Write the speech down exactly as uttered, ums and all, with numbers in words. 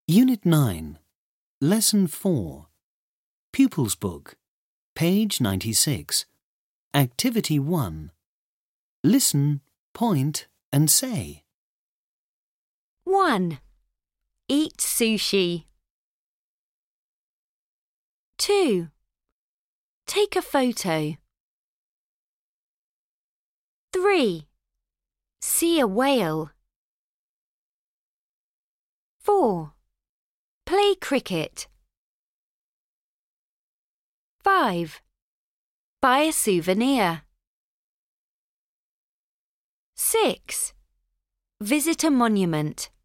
Unit nine, Lesson four, Pupils Book, page ninety-six, Activity one. Listen, point and say. one. Eat sushi. two. Take a photo. three. See a whale. four. Play cricket. five. Buy a souvenir. six. Visit a monument.